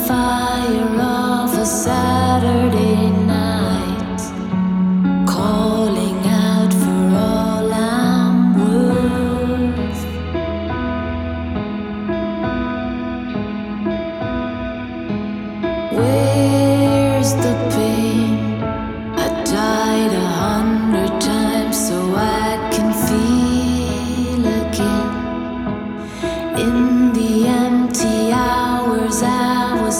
fire of a Saturday night, calling out for all I'm worth. Where's the